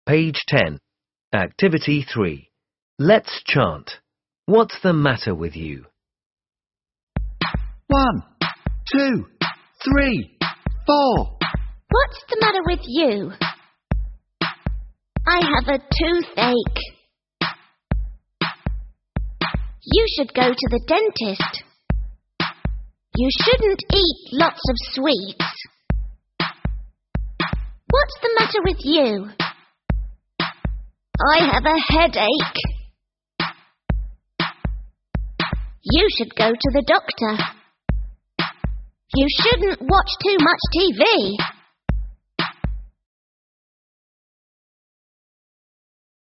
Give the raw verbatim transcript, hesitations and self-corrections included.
Page ten. Activity three. Let's chant. What's the matter with you? One, two, three, four. What's the matter with you? I have a toothache. You should go to the dentist. You shouldn't eat lots of sweets. What's the matter with you? I have a headache. You should go to the doctor. You shouldn't watch too much T V.